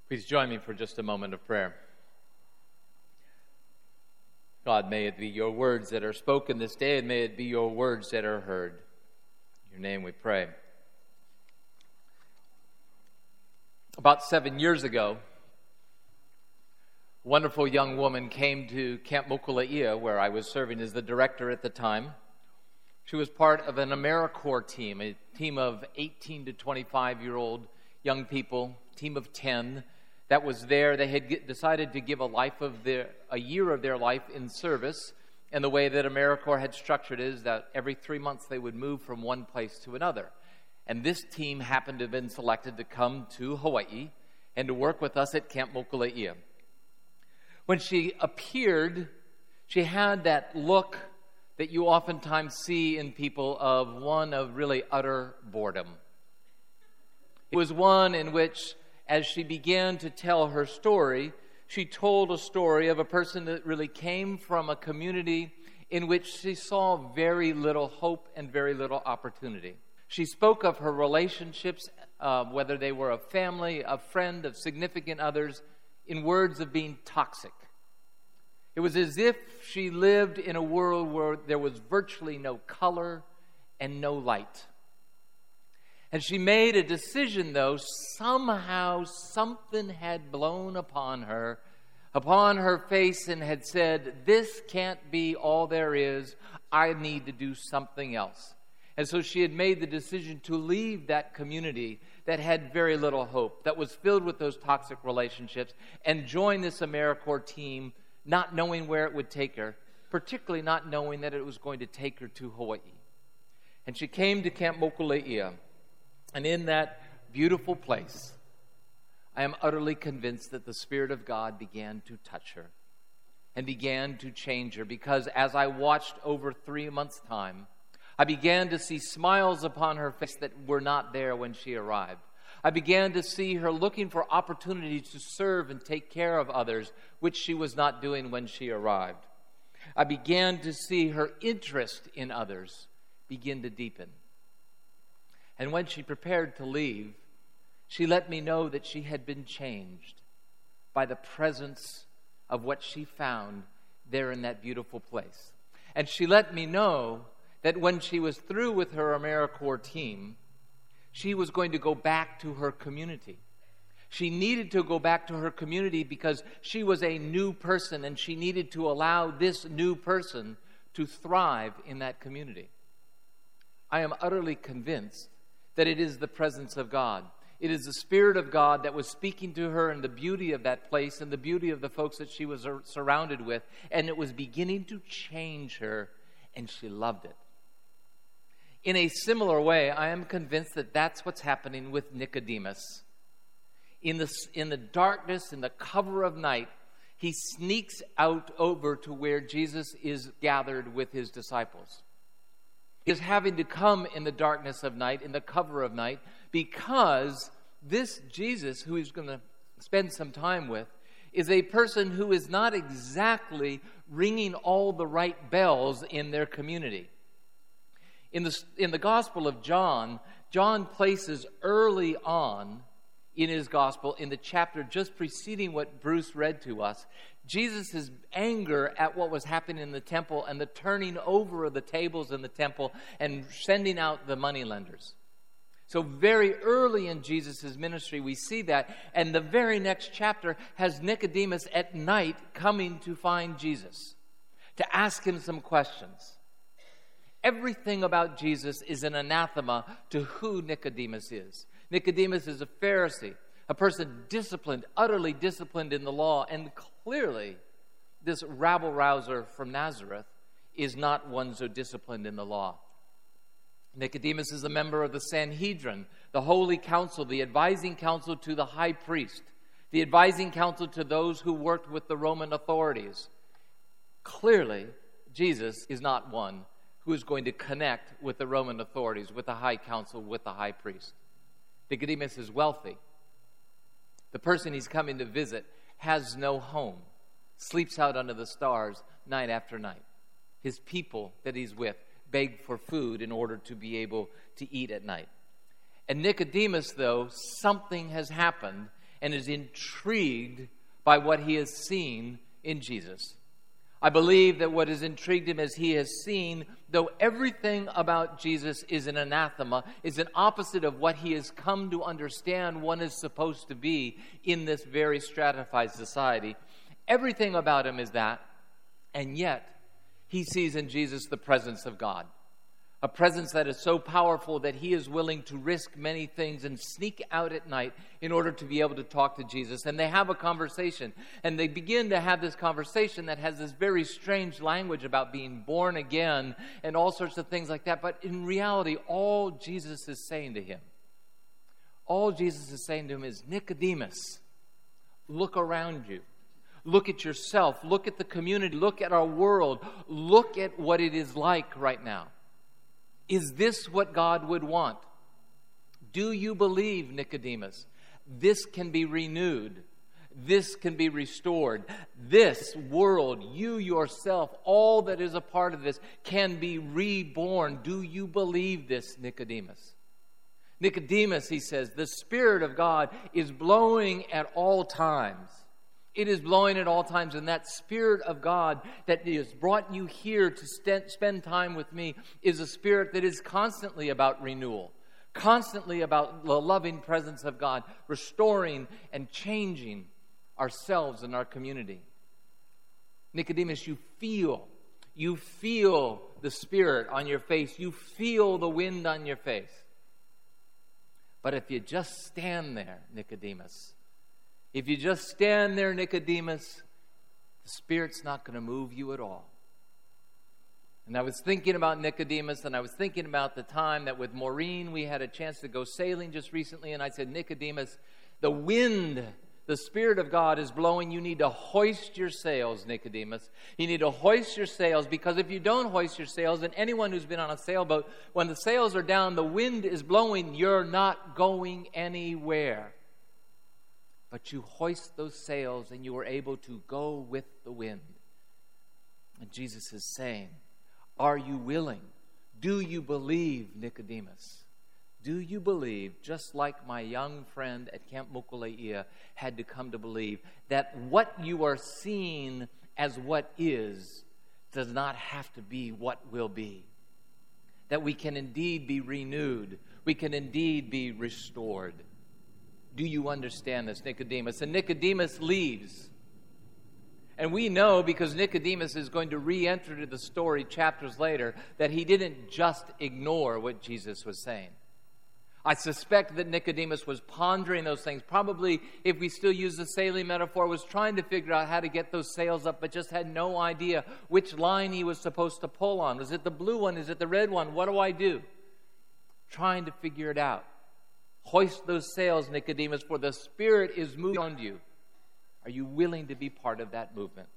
Please join me for just a moment of prayer. God, may it be your words that are spoken this day, and may it be your words that are heard. In your name we pray. About 7 years ago, a wonderful young woman came to Camp Mokuleia, where I was serving as the director at the time. She was part of an AmeriCorps team, a team of 18 to 25-year-old young people, team of 10, that was there. They had decided to give a year of their life in service, and the way that AmeriCorps had structured it is that every 3 months they would move from one place to another. And this team happened to have been selected to come to Hawaii and to work with us at Camp Mokuleia. When she appeared, she had that look that you oftentimes see in people of one of really utter boredom. It was one in which, as she began to tell her story, she told a story of a person that really came from a community in which she saw very little hope and very little opportunity. She spoke of her relationships, whether they were a family, a friend, of significant others, in words of being toxic. It was as if she lived in a world where there was virtually no color and no light. And she made a decision, though. Somehow something had blown upon her face, and had said, this can't be all there is. I need to do something else. And so she had made the decision to leave that community that had very little hope, that was filled with those toxic relationships, and join this AmeriCorps team, not knowing where it would take her, particularly not knowing that it was going to take her to Hawaii. And she came to Camp Mokuleia. And in that beautiful place, I am utterly convinced that the Spirit of God began to touch her and began to change her, because as I watched over 3 months' time, I began to see smiles upon her face that were not there when she arrived. I began to see her looking for opportunities to serve and take care of others, which she was not doing when she arrived. I began to see her interest in others begin to deepen. And when she prepared to leave, she let me know that she had been changed by the presence of what she found there in that beautiful place. And she let me know that when she was through with her AmeriCorps team, she was going to go back to her community. She needed to go back to her community because she was a new person, and she needed to allow this new person to thrive in that community. I am utterly convinced that it is the presence of God. It is the Spirit of God that was speaking to her in the beauty of that place and the beauty of the folks that she was surrounded with, and it was beginning to change her, and she loved it. In a similar way, I am convinced that that's what's happening with Nicodemus. In the darkness, in the cover of night, he sneaks out over to where Jesus is gathered with his disciples. He is having to come in the darkness of night, in the cover of night, because this Jesus, who he's going to spend some time with, is a person who is not exactly ringing all the right bells in their community. In the Gospel of John, John places early on in his Gospel, in the chapter just preceding what Bruce read to us, Jesus' anger at what was happening in the temple and the turning over of the tables in the temple and sending out the moneylenders. So very early in Jesus' ministry, we see that. And the very next chapter has Nicodemus at night coming to find Jesus, to ask him some questions. Everything about Jesus is an anathema to who Nicodemus is. Nicodemus is a Pharisee, a person disciplined, utterly disciplined in the law, and clearly this rabble-rouser from Nazareth is not one so disciplined in the law. Nicodemus is a member of the Sanhedrin, the holy council, the advising council to the high priest, the advising council to those who worked with the Roman authorities. Clearly, Jesus is not one who is going to connect with the Roman authorities, with the high council, with the high priest. Nicodemus is wealthy. The person he's coming to visit has no home, sleeps out under the stars night after night. His people that he's with beg for food in order to be able to eat at night. And Nicodemus, though, something has happened, and is intrigued by what he has seen in Jesus. I believe that what has intrigued him is he has seen, though everything about Jesus is an anathema, is an opposite of what he has come to understand one is supposed to be in this very stratified society. Everything about him is that, and yet he sees in Jesus the presence of God. A presence that is so powerful that he is willing to risk many things and sneak out at night in order to be able to talk to Jesus. And they have a conversation. And they begin to have this conversation that has this very strange language about being born again and all sorts of things like that. But in reality, all Jesus is saying to him is, Nicodemus, look around you. Look at yourself. Look at the community. Look at our world. Look at what it is like right now. Is this what God would want? Do you believe, Nicodemus? This can be renewed. This can be restored. This world, you yourself, all that is a part of this, can be reborn. Do you believe this, Nicodemus? Nicodemus, he says, the Spirit of God is blowing at all times. It is blowing at all times, and that Spirit of God that has brought you here to spend time with me is a Spirit that is constantly about renewal, constantly about the loving presence of God, restoring and changing ourselves and our community. Nicodemus, you feel the Spirit on your face. You feel the wind on your face. But if you just stand there, Nicodemus, the Spirit's not going to move you at all. And I was thinking about Nicodemus, and I was thinking about the time that with Maureen we had a chance to go sailing just recently, and I said, Nicodemus, the wind, the Spirit of God is blowing. You need to hoist your sails, Nicodemus. You need to hoist your sails, because if you don't hoist your sails, and anyone who's been on a sailboat, when the sails are down, the wind is blowing, you're not going anywhere. But you hoist those sails and you are able to go with the wind. And Jesus is saying, are you willing? Do you believe, Nicodemus? Do you believe, just like my young friend at Camp Mokuleia had to come to believe, that what you are seeing as what is does not have to be what will be? That we can indeed be renewed. We can indeed be restored. Do you understand this, Nicodemus? And Nicodemus leaves. And we know, because Nicodemus is going to re-enter to the story chapters later, that he didn't just ignore what Jesus was saying. I suspect that Nicodemus was pondering those things. Probably, if we still use the sailing metaphor, was trying to figure out how to get those sails up, but just had no idea which line he was supposed to pull on. Was it the blue one? Is it the red one? What do I do? Trying to figure it out. Hoist those sails, Nicodemus, for the Spirit is moving on you. Are you willing to be part of that movement?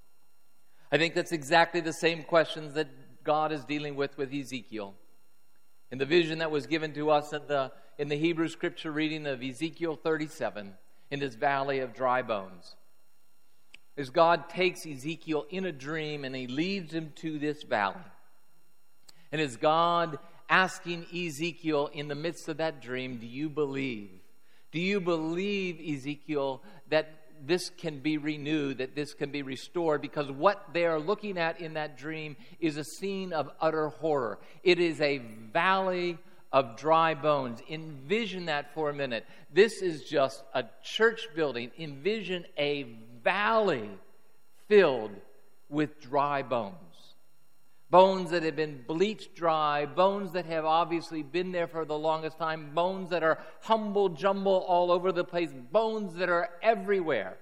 I think that's exactly the same questions that God is dealing with Ezekiel. In the vision that was given to us in the Hebrew scripture reading of Ezekiel 37, in this valley of dry bones. As God takes Ezekiel in a dream and he leads him to this valley. And as God asking Ezekiel in the midst of that dream, do you believe? Do you believe, Ezekiel, that this can be renewed, that this can be restored? Because what they are looking at in that dream is a scene of utter horror. It is a valley of dry bones. Envision that for a minute. This is just a church building. Envision a valley filled with dry bones. Bones that have been bleached dry, bones that have obviously been there for the longest time, bones that are humble jumble all over the place, bones that are everywhere.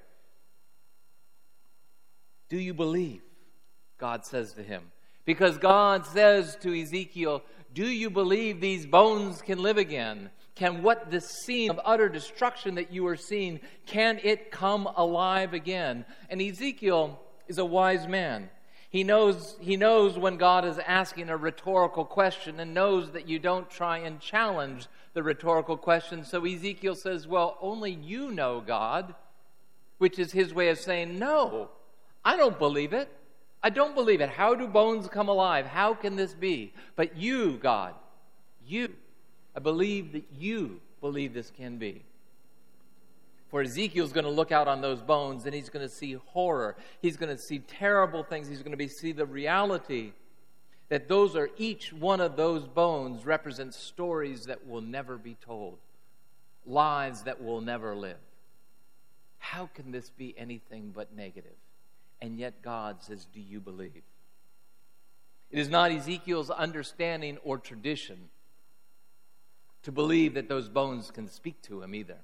Do you believe? God says to him. Because God says to Ezekiel, do you believe these bones can live again? Can what this scene of utter destruction that you are seeing, can it come alive again? And Ezekiel is a wise man. He knows when God is asking a rhetorical question, and knows that you don't try and challenge the rhetorical question. So Ezekiel says, well, only you know, God, which is his way of saying, no, I don't believe it. I don't believe it. How do bones come alive? How can this be? But you, God, I believe that you believe this can be. For Ezekiel's going to look out on those bones and he's going to see horror. He's going to see terrible things. He's going to see the reality that each one of those bones represents stories that will never be told, lives that will never live. How can this be anything but negative? And yet God says, do you believe? It is not Ezekiel's understanding or tradition to believe that those bones can speak to him either.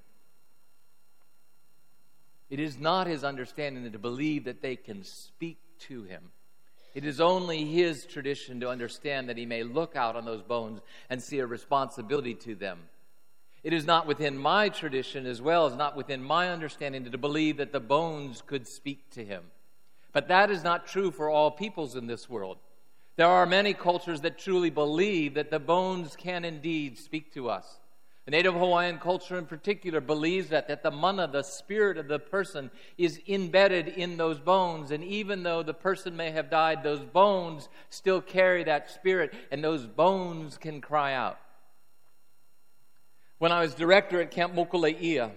It is not his understanding to believe that they can speak to him. It is only his tradition to understand that he may look out on those bones and see a responsibility to them. It is not within my tradition, as well as not within my understanding, to believe that the bones could speak to him. But that is not true for all peoples in this world. There are many cultures that truly believe that the bones can indeed speak to us. The Native Hawaiian culture in particular believes that the mana, the spirit of the person, is embedded in those bones. And even though the person may have died, those bones still carry that spirit, and those bones can cry out. When I was director at Camp Mokuleia,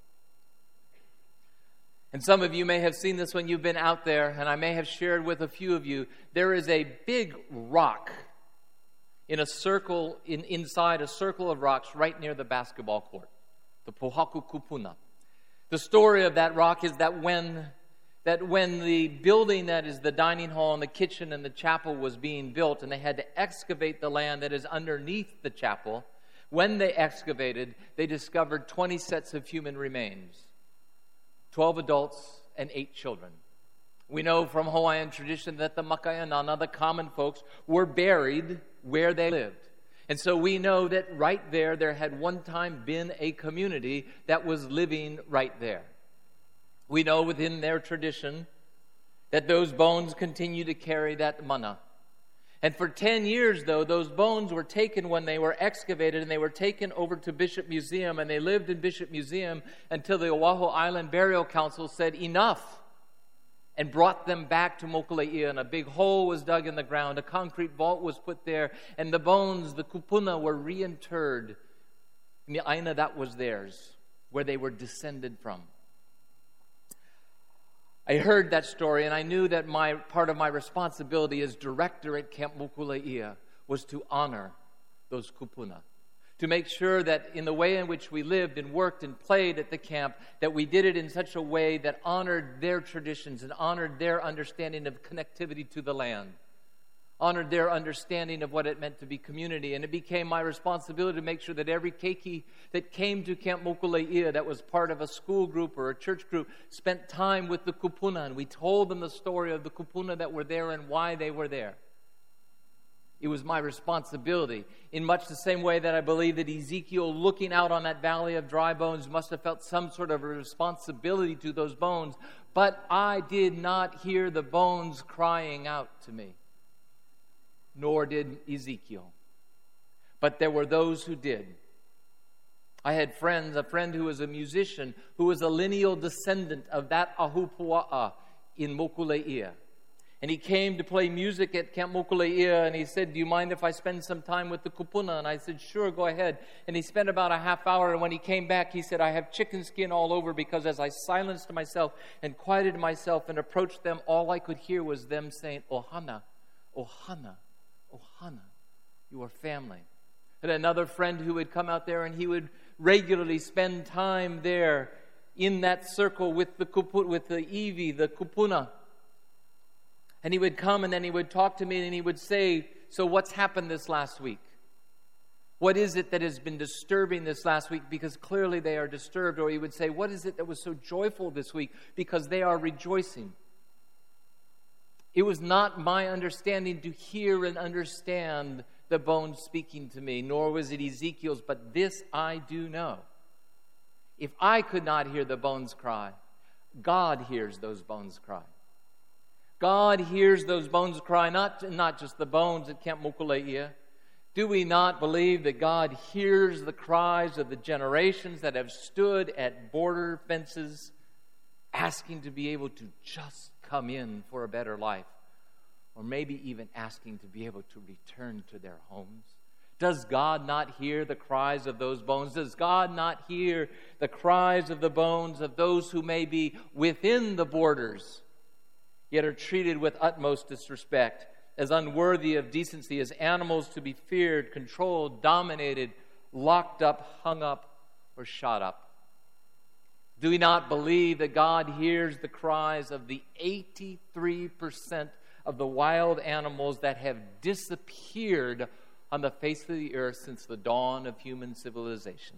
and some of you may have seen this when you've been out there, and I may have shared with a few of you, there is a big rock in a circle, inside a circle of rocks right near the basketball court, the Pohaku Kupuna. The story of that rock is that when the building that is the dining hall and the kitchen and the chapel was being built, and they had to excavate the land that is underneath the chapel, when they excavated, they discovered 20 sets of human remains, 12 adults and 8 children. We know from Hawaiian tradition that the Makaianana, the common folks, were buried where they lived. And so we know that right there had one time been a community that was living right there. We know within their tradition that those bones continue to carry that mana. And for 10 years, though, those bones were taken when they were excavated, and they were taken over to Bishop Museum, and they lived in Bishop Museum until the Oahu Island Burial Council said enough, and brought them back to Mokuleia, and a big hole was dug in the ground, a concrete vault was put there, and the bones, the kupuna, were reinterred in the aina that was theirs, where they were descended from. I heard that story, and I knew that part of my responsibility as director at Camp Mokuleia was to honor those kupuna, to make sure that in the way in which we lived and worked and played at the camp, that we did it in such a way that honored their traditions and honored their understanding of connectivity to the land, honored their understanding of what it meant to be community. And it became my responsibility to make sure that every keiki that came to Camp Mokuleia that was part of a school group or a church group spent time with the kupuna, and we told them the story of the kupuna that were there and why they were there. It was my responsibility, in much the same way that I believe that Ezekiel, looking out on that valley of dry bones, must have felt some sort of a responsibility to those bones. But I did not hear the bones crying out to me, nor did Ezekiel. But there were those who did. I had a friend who was a musician, who was a lineal descendant of that Ahupua'a in Mokuleia. And he came to play music at Camp Mokuleia, and he said, "Do you mind if I spend some time with the kupuna?" And I said, "Sure, go ahead." And he spent about a half hour, and when he came back, he said, "I have chicken skin all over, because as I silenced myself and quieted myself and approached them, all I could hear was them saying, 'Ohana, Ohana, Ohana, you are family.'" And another friend who would come out there, and he would regularly spend time there in that circle with the iwi, the kupuna. And he would come, and then he would talk to me, and he would say, "So what's happened this last week? What is it that has been disturbing this last week?" Because clearly they are disturbed. Or he would say, "What is it that was so joyful this week?" Because they are rejoicing. It was not my understanding to hear and understand the bones speaking to me, nor was it Ezekiel's, but this I do know. If I could not hear the bones cry, God hears those bones cry. God hears those bones cry, not just the bones at Camp Mokuleia. Do we not believe that God hears the cries of the generations that have stood at border fences asking to be able to just come in for a better life? Or maybe even asking to be able to return to their homes, Does God not hear the cries of those bones? Does God not hear the cries of the bones of those who may be within the borders, yet are treated with utmost disrespect, as unworthy of decency, as animals to be feared, controlled, dominated, locked up, hung up, or shot up? Do we not believe that God hears the cries of the 83% of the wild animals that have disappeared on the face of the earth since the dawn of human civilization?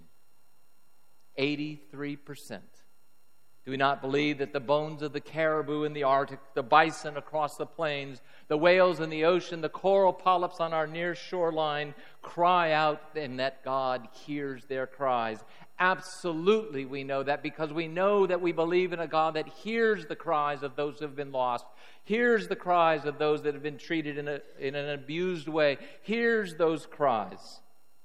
83%. Do we not believe that the bones of the caribou in the Arctic, the bison across the plains, the whales in the ocean, the coral polyps on our near shoreline cry out, and that God hears their cries? Absolutely we know that, because we know that we believe in a God that hears the cries of those who have been lost, hears the cries of those that have been treated in an abused way, hears those cries.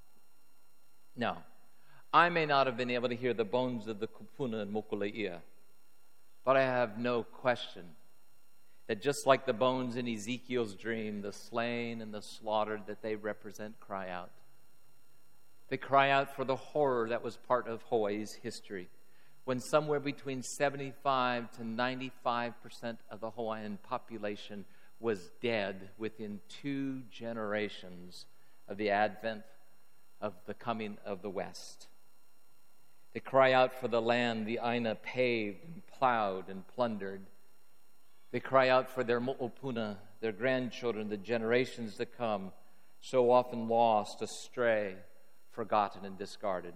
Now, I may not have been able to hear the bones of the kupuna and mokuleia, but I have no question that just like the bones in Ezekiel's dream, the slain and the slaughtered that they represent cry out. They cry out for the horror that was part of Hawaii's history, when somewhere between 75 to 95% of the Hawaiian population was dead within 2 generations of the advent of the coming of the West. They cry out for the land the Aina paved and plowed and plundered. They cry out for their mo'opuna, their grandchildren, the generations to come, so often lost, astray, forgotten, and discarded.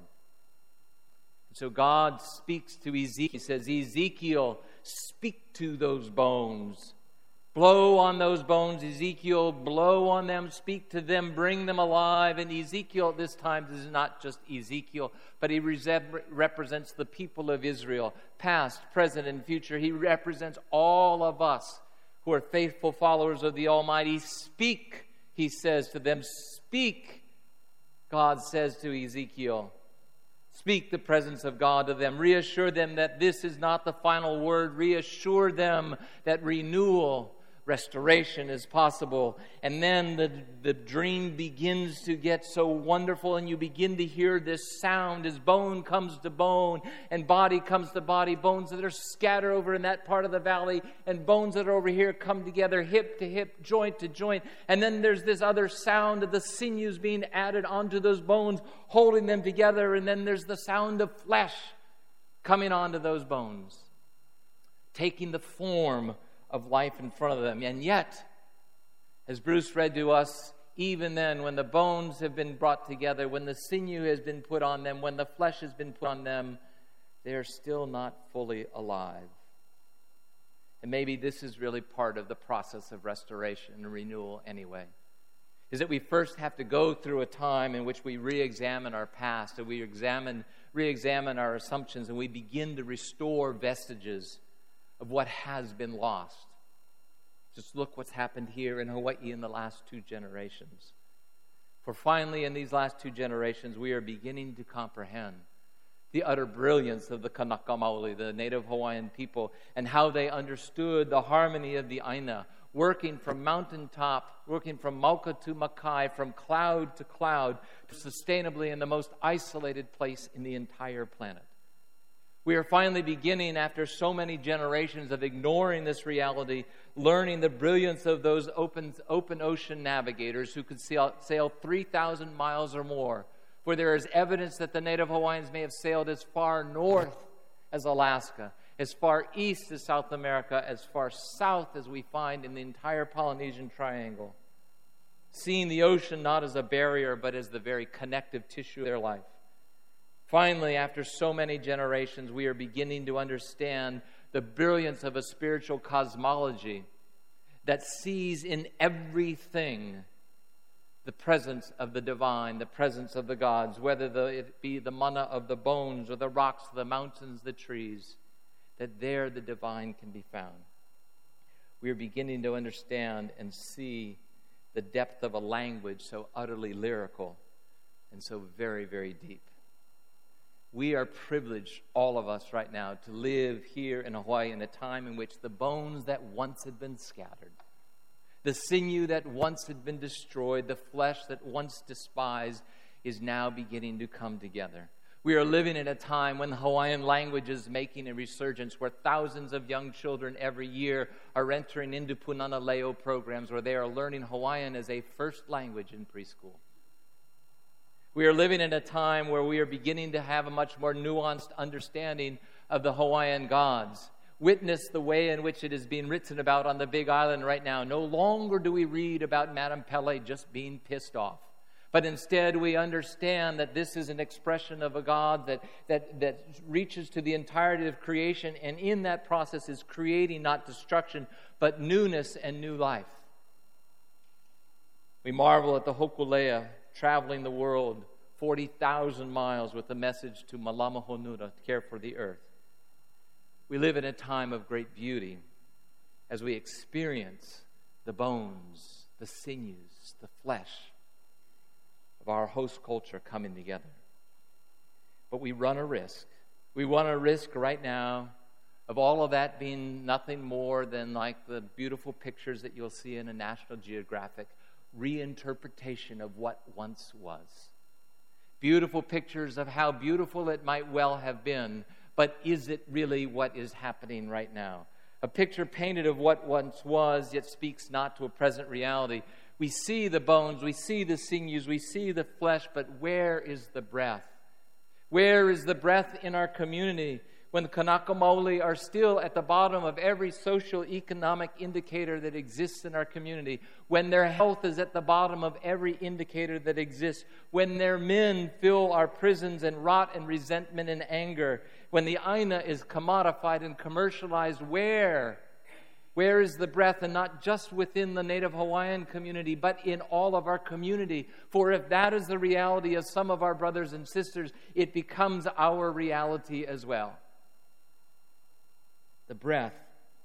And so God speaks to Ezekiel. He says, Ezekiel, speak to those bones. Blow on those bones, Ezekiel, blow on them, speak to them, bring them alive. And Ezekiel at this time is not just Ezekiel, but he represents the people of Israel, past, present, and future. He represents all of us who are faithful followers of the Almighty. Speak, he says to them, speak, God says to Ezekiel. Speak the presence of God to them. Reassure them that this is not the final word. Reassure them that renewal, restoration is possible. And then the dream begins to get so wonderful, and you begin to hear this sound as bone comes to bone and body comes to body. Bones that are scattered over in that part of the valley and bones that are over here come together, hip to hip, joint to joint. And then there's this other sound of the sinews being added onto those bones, holding them together. And then there's the sound of flesh coming onto those bones, taking the form of life in front of them. And yet, as Bruce read to us, even then, when the bones have been brought together, when the sinew has been put on them, when the flesh has been put on them, they are still not fully alive. And maybe this is really part of the process of restoration and renewal anyway, is that we first have to go through a time in which we re-examine our past, and we re-examine our assumptions, and we begin to restore vestiges of what has been lost. Just look what's happened here in Hawaii in the last 2 generations. For finally, in these last 2 generations, we are beginning to comprehend the utter brilliance of the Kanaka Maoli, the native Hawaiian people, and how they understood the harmony of the Aina, working from mountaintop, working from Mauka to Makai, from cloud to cloud, sustainably in the most isolated place in the entire planet. We are finally beginning, after so many generations of ignoring this reality, learning the brilliance of those open ocean navigators who could sail 3,000 miles or more, where there is evidence that the native Hawaiians may have sailed as far north as Alaska, as far east as South America, as far south as we find in the entire Polynesian Triangle, seeing the ocean not as a barrier, but as the very connective tissue of their life. Finally, after so many generations, we are beginning to understand the brilliance of a spiritual cosmology that sees in everything the presence of the divine, the presence of the gods, whether it be the mana of the bones or the rocks, the mountains, the trees, that there the divine can be found. We are beginning to understand and see the depth of a language so utterly lyrical and so very, very deep. We are privileged, all of us right now, to live here in Hawaii in a time in which the bones that once had been scattered, The sinew that once had been destroyed, the flesh that once despised, is now beginning to come together. We are living in a time when the Hawaiian language is making a resurgence, where thousands of young children every year are entering into Punana Leo programs where they are learning Hawaiian as a first language in preschool. We are living in a time where we are beginning to have a much more nuanced understanding of the Hawaiian gods. Witness the way in which it is being written about on the Big Island right now. No longer do we read about Madame Pele just being pissed off, but instead we understand that this is an expression of a God that reaches to the entirety of creation, and in that process is creating not destruction, but newness and new life. We marvel at the Hokulea traveling the world 40,000 miles with the message to Malama Honua to care for the earth. We live in a time of great beauty as we experience the bones, the sinews, the flesh of our host culture coming together. But we run a risk. We run a risk right now of all of that being nothing more than like the beautiful pictures that you'll see in a National Geographic reinterpretation of what once was. Beautiful pictures of how beautiful it might well have been, but is it really what is happening right now? A picture painted of what once was, yet speaks not to a present reality. We see the bones, we see the sinews, we see the flesh, but where is the breath? Where is the breath in our community when the Kanaka Maoli are still at the bottom of every social economic indicator that exists in our community, when their health is at the bottom of every indicator that exists, when their men fill our prisons and rot in resentment and anger, when the aina is commodified and commercialized, where is the breath? And not just within the Native Hawaiian community, but in all of our community. For if that is the reality of some of our brothers and sisters, it becomes our reality as well. The breath,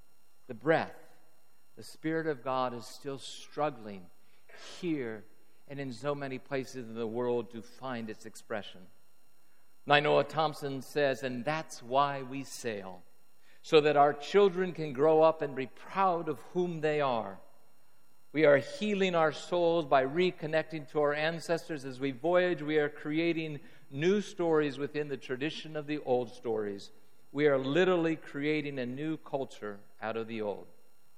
the Spirit of God is still struggling here and in so many places in the world to find its expression. Nainoa Thompson says, and that's why we sail, so that our children can grow up and be proud of whom they are. We are healing our souls by reconnecting to our ancestors. As we voyage, we are creating new stories within the tradition of the old stories. We are literally creating a new culture out of the old.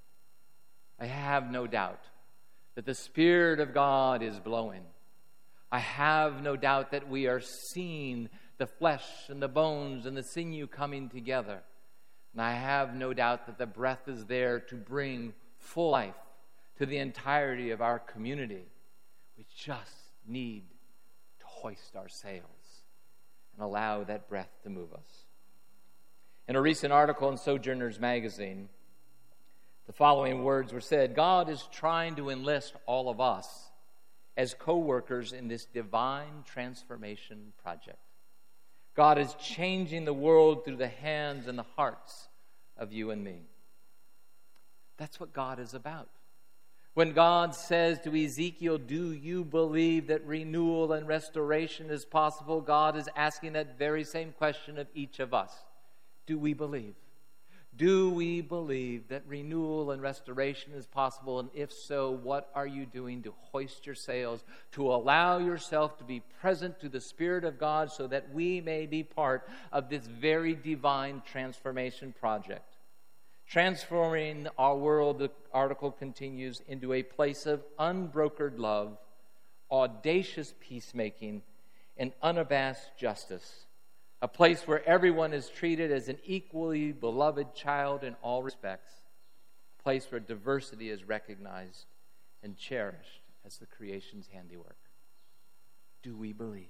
I have no doubt that the Spirit of God is blowing. I have no doubt that we are seeing the flesh and the bones and the sinew coming together. And I have no doubt that the breath is there to bring full life to the entirety of our community. We just need to hoist our sails and allow that breath to move us. In a recent article in Sojourners magazine, the following words were said: God is trying to enlist all of us as co-workers in this divine transformation project. God is changing the world through the hands and the hearts of you and me. That's what God is about. When God says to Ezekiel, do you believe that renewal and restoration is possible? God is asking that very same question of each of us. Do we believe? Do we believe that renewal and restoration is possible? And if so, what are you doing to hoist your sails, to allow yourself to be present to the Spirit of God so that we may be part of this very divine transformation project? Transforming our world, the article continues, into a place of unbrokered love, audacious peacemaking, and unabashed justice. A place where everyone is treated as an equally beloved child in all respects. A place where diversity is recognized and cherished as the creation's handiwork. Do we believe?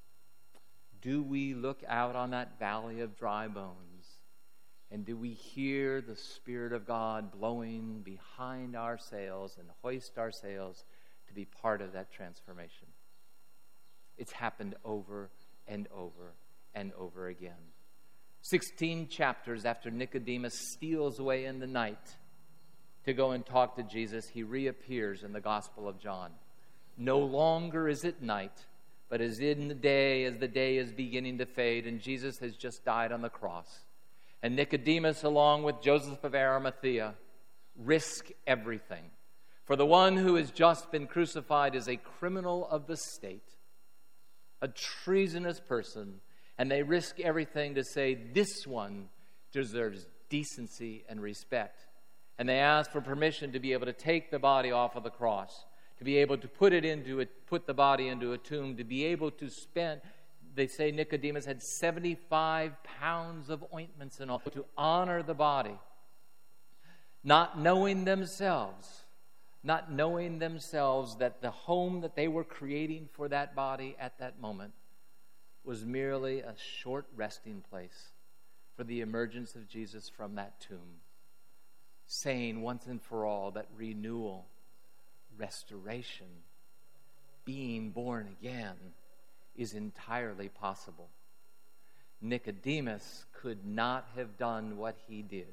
Do we look out on that valley of dry bones? And do we hear the Spirit of God blowing behind our sails and hoist our sails to be part of that transformation? It's happened over and over and over again. 16 chapters after Nicodemus steals away in the night to go and talk to Jesus, he reappears in the Gospel of John. No longer is it night, but as in the day, as the day is beginning to fade, and Jesus has just died on the cross. And Nicodemus, along with Joseph of Arimathea, risk everything. For the one who has just been crucified is a criminal of the state, a treasonous person, and they risk everything to say this one deserves decency and respect. And they ask for permission to be able to take the body off of the cross, to be able to put the body into a tomb, to be able to spend. They say Nicodemus had 75 pounds of ointments and all to honor the body, not knowing themselves that the home that they were creating for that body at that moment was merely a short resting place for the emergence of Jesus from that tomb, saying once and for all that renewal, restoration, being born again is entirely possible. Nicodemus could not have done what he did,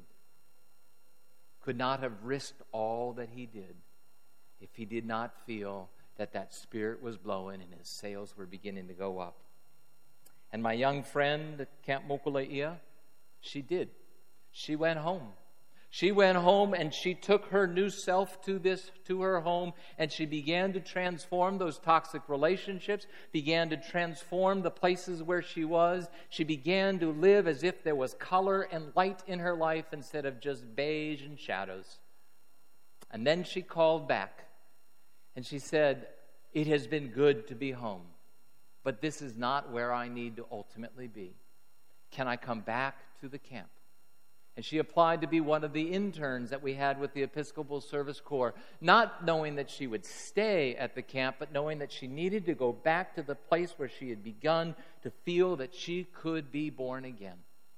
could not have risked all that he did if he did not feel that that Spirit was blowing and his sails were beginning to go up. And my young friend at Camp Mokuleia, she did. She went home. She went home and she took her new self to her home, and she began to transform those toxic relationships, began to transform the places where she was. She began to live as if there was color and light in her life instead of just beige and shadows. And then she called back and she said, "It has been good to be home, but this is not where I need to ultimately be. Can I come back to the camp?" And she applied to be one of the interns that we had with the Episcopal Service Corps, not knowing that she would stay at the camp, but knowing that she needed to go back to the place where she had begun to feel that she could be born again.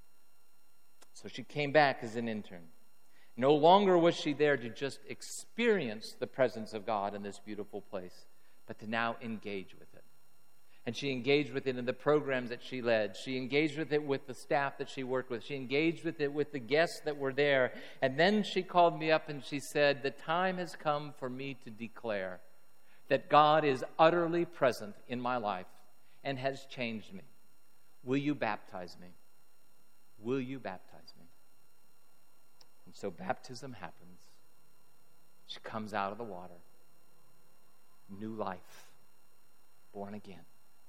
So she came back as an intern. No longer was she there to just experience the presence of God in this beautiful place, but to now engage with it. And she engaged with it in the programs that she led. She engaged with it with the staff that she worked with. She engaged with it with the guests that were there. And then she called me up and she said, "The time has come for me to declare that God is utterly present in my life and has changed me. Will you baptize me? Will you baptize me?" And so baptism happens. She comes out of the water. New life. Born again.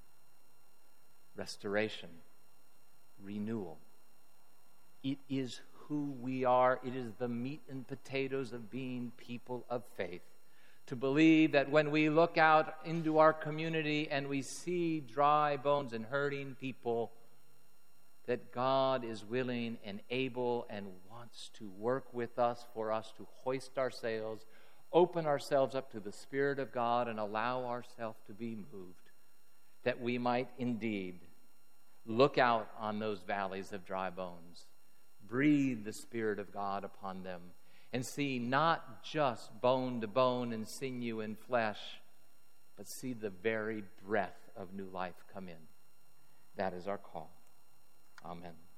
Restoration, renewal. It is who we are. It is the meat and potatoes of being people of faith. To believe that when we look out into our community and we see dry bones and hurting people, that God is willing and able and wants to work with us for us to hoist our sails, open ourselves up to the Spirit of God, and allow ourselves to be moved, that we might indeed look out on those valleys of dry bones, breathe the Spirit of God upon them, and see not just bone to bone and sinew and flesh, but see the very breath of new life come in. That is our call. Amen.